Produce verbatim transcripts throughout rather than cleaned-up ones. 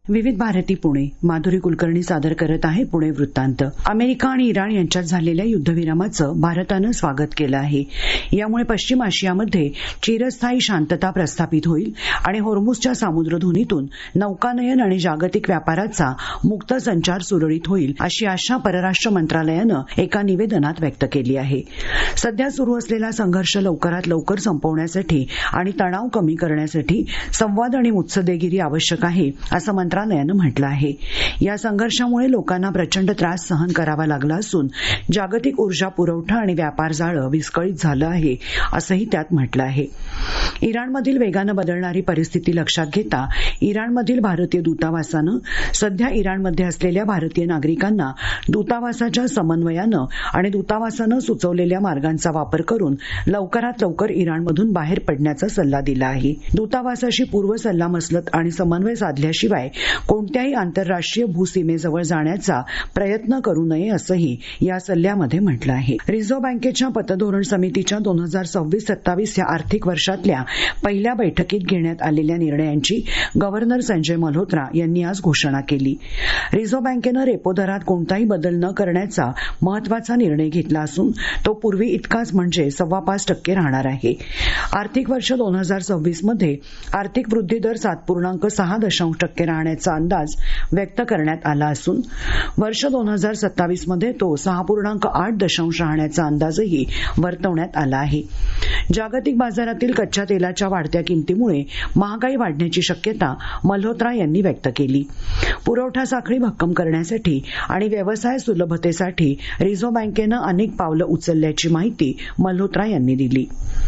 विविध भारती पुणे माधुरी कुलकर्णी सादर करत आहे पुणे वृत्तांत. अमेरिका आणि इराण यांच्यात झालेल्या युद्धविरामाचं भारतानं स्वागत केलं आहे. यामुळे पश्चिम आशियामध्ये चिरस्थायी शांतता प्रस्थापित होईल आणि होर्मुझच्या सामुद्रधुनीतून नौकानयन आणि जागतिक व्यापाराचा मुक्त संचार सुरळीत होईल अशी आशा परराष्ट्र मंत्रालयानं एका निवेदनात व्यक्त केली आहे. सध्या सुरू असलेला संघर्ष लवकरात लवकर संपवण्यासाठी आणि तणाव कमी करण्यासाठी संवाद आणि मुत्सद्देगिरी आवश्यक आहे असं मंत्रालयानं म्हटलं आहे. या संघर्षामुळे लोकांना प्रचंड त्रास सहन करावा लागला असून जागतिक ऊर्जा पुरवठा आणि व्यापार जाळं विस्कळीत झालं आहे असंही त्यात म्हटलं आहे. इराणमधील वेगानं बदलणारी परिस्थिती लक्षात घेता इराणमधील भारतीय दूतावासानं सध्या इराणमध्ये असलेल्या भारतीय नागरिकांना दूतावासाच्या समन्वयानं आणि दूतावासानं सुचवलेल्या मार्गांचा वापर करून लवकरात लवकर इराणमधून बाहेर पडण्याचा सल्ला दिला आहे. दूतावासाशी पूर्व सल्लामसलत आणि समन्वय साधल्याशिवाय कोणत्याही आंतरराष्ट्रीय भूसीमेजवळ जाण्याचा प्रयत्न करू नये असंही या सल्ल्यामध्ये म्हटलं आहे. रिझर्व्ह बँकेच्या पतधोरण समितीच्या दोन हजार सव्वीस सत्तावीस या आर्थिक वर्षातल्या पहिल्या बैठकीत घेण्यात आलेल्या निर्णयांची गव्हर्नर संजय मल्होत्रा यांनी आज घोषणा केली. रिझर्व्ह बँकेनं रेपो दरात कोणताही बदल न करण्याचा महत्वाचा निर्णय घेतला असून तो पूर्वी इतकाच म्हणजे सव्वा पाच टक्के राहणार आहे. आर्थिक वर्ष दोन हजार सव्वीस मध्ये आर्थिक वृद्धी दर सात पूर्णांक सहा दशांश टक्के राहण्याचा अंदाज व्यक्त करण्यात आला असून वर्ष दोन हजार सत्तावीस मध्ये तो सहा पूर्णांक आठ दशांश राहण्याचा अंदाजही वर्तवण्यात आला आहे. जागतिक बाजारातील कच्च्या तेलाच्या वाढत्या किमतीमुळे महागाई वाढण्याची शक्यता मल्होत्रा यांनी व्यक्त केली. पुरवठा साखळी भक्कम करण्यासाठी आणि व्यवसाय सुलभतेसाठी रिझर्व्ह बँकेनं अनेक पावलं उचलल्याची माहिती मल्होत्रा यांनी दिली.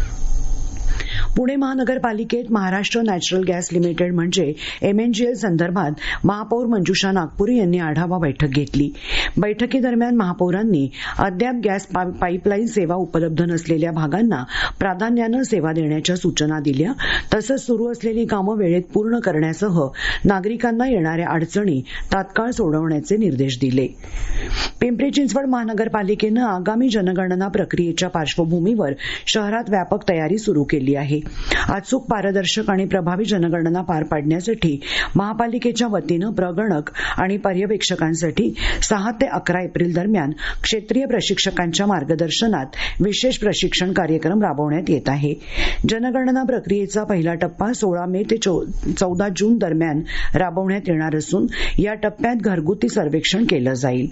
पुणे महानगरपालिकेत महाराष्ट्र नॅचरल गॅस लिमिटेड म्हणजे एमएनजीएल संदर्भात महापौर मंजुषा नागपुरी यांनी आढावा बैठक घेतली. बैठकीदरम्यान महापौरांनी अद्याप गॅस पाईपलाईन सेवा उपलब्ध नसलेल्या भागांना प्राधान्यानं सेवा देण्याच्या सूचना दिल्या. तसंच सुरू असलेली कामं वेळेत पूर्ण करण्यासह नागरिकांना येणाऱ्या अडचणी तात्काळ सोडवण्याचे निर्देश दिले. पिंपरी चिंचवड महानगरपालिकेनं आगामी जनगणना प्रक्रियेच्या पार्श्वभूमीवर शहरात व्यापक तयारी सुरू केली आहे. अचूक पारदर्शक आणि प्रभावी जनगणना पार पाडण्यासाठी महापालिकेच्या वतीनं प्रगणक आणि पर्यवेक्षकांसाठी सहा ते अकरा एप्रिल दरम्यान क्षेत्रीय प्रशिक्षकांच्या मार्गदर्शनात विशेष प्रशिक्षण कार्यक्रम राबवण्यात येत आहे. जनगणना प्रक्रियेचा पहिला टप्पा सोळा मे ते चौदा जून दरम्यान राबवण्यात येणार असून या टप्प्यात घरगुती सर्वेक्षण केलं जाईल.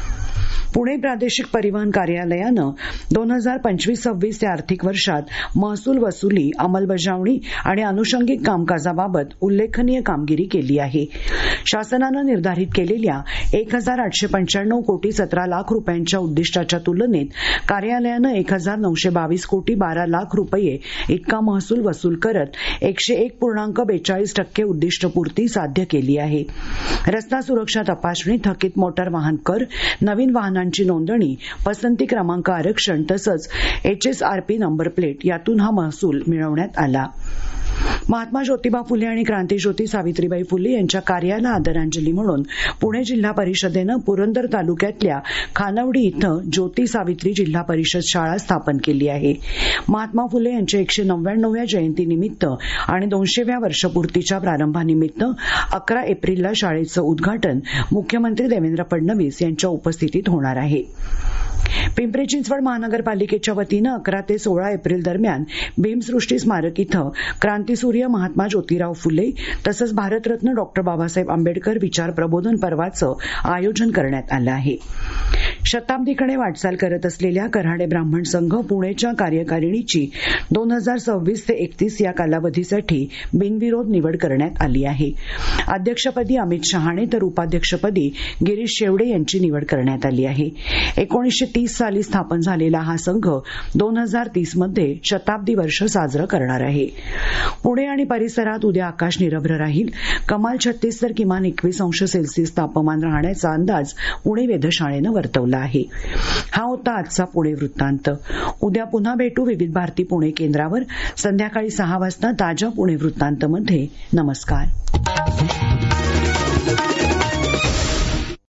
पुणे प्रादेशिक परिवहन कार्यालयानं दोन हजार पंचवीस सव्वीस या आर्थिक वर्षात महसूल वसुली, अंमलबजावणी आणि अनुषंगिक कामकाजाबाबत उल्लेखनीय कामगिरी केली आहे. शासनानं निर्धारित केलेल्या एक हजार आठशे पंच्याण्णव कोटी सतरा लाख रुपयांच्या उद्दिष्टाच्या तुलनेत कार्यालयानं एक हजार नऊशे बावीस कोटी बारा लाख रुपये इतका महसूल वसूल करत एकशे एक पूर्णांक बेचाळीस टक्के उद्दिष्टपूर्ती साध्य केली आहे. रस्ता सुरक्षा तपासणी, थकीत मोटार वाहन कर, नवीन वाहनांची नोंदणी, पसंती क्रमांक आरक्षण तसंच एचएसआरपी नंबर प्लेट यातून हा महसूल मिळवण्यात आला. महात्मा ज्योतिबा फुले आणि क्रांतीज्योती सावित्रीबाई फुले यांच्या कार्याला आदरांजली म्हणून पुणे जिल्हा परिषदेनं पुरंदर तालुक्यातल्या खानवडी इथं ज्योती सावित्री जिल्हा परिषद शाळा स्थापन केली आहे. महात्मा फुले यांच्या एकशे नव्याण्णव्या जयंतीनिमित्त आणि दोनशेव्या वर्षपूर्तीच्या प्रारंभानिमित्त अकरा एप्रिलला शाळेचं उद्घाटन मुख्यमंत्री देवेंद्र फडणवीस यांच्या उपस्थितीत होणार आहे. पिंपरी चिंचवड महानगरपालिकेच्या वतीनं अकरा ते सोळा एप्रिल दरम्यान भीमसृष्टी स्मारक इथं क्रांतीसूर्य महात्मा ज्योतिराव फुले तसंच भारतरत्न डॉक्टर बाबासाहेब आंबेडकर विचार प्रबोधन पर्वाचं आयोजन करण्यात आलं आहे. शताब्दीकडे वाटचाल करत असलेल्या कऱ्हाडे ब्राह्मण संघ पुणेच्या कार्यकारिणीची दोन हजार सव्वीस ते एकतीस या कालावधीसाठी बिनविरोध निवड करण्यात आली आहे. अध्यक्षपदी अमित शहाणे तर उपाध्यक्षपदी गिरीश शेवडे यांची निवड करण्यात आली आहे. एकोणीसशे तीस साली स्थापन झालेला हा संघ दोन हजार तीस मध्ये शताब्दी वर्ष साजरं करणार आहे. पुणे आणि परिसरात उद्या आकाश निरभ्र राहील. कमाल छत्तीस तर किमान एकवीस अंश सेल्सिअस तापमान राहण्याचा अंदाज पुणे वेधशाळेनं वर्तवला आहे. हा होता आजचा पुणे वृत्तांत. उद्या पुन्हा भेटू विविध भारती पुणे केंद्रावर संध्याकाळी सहा वाजता ताज्या पुणे वृत्तांतमध्ये. नमस्कार.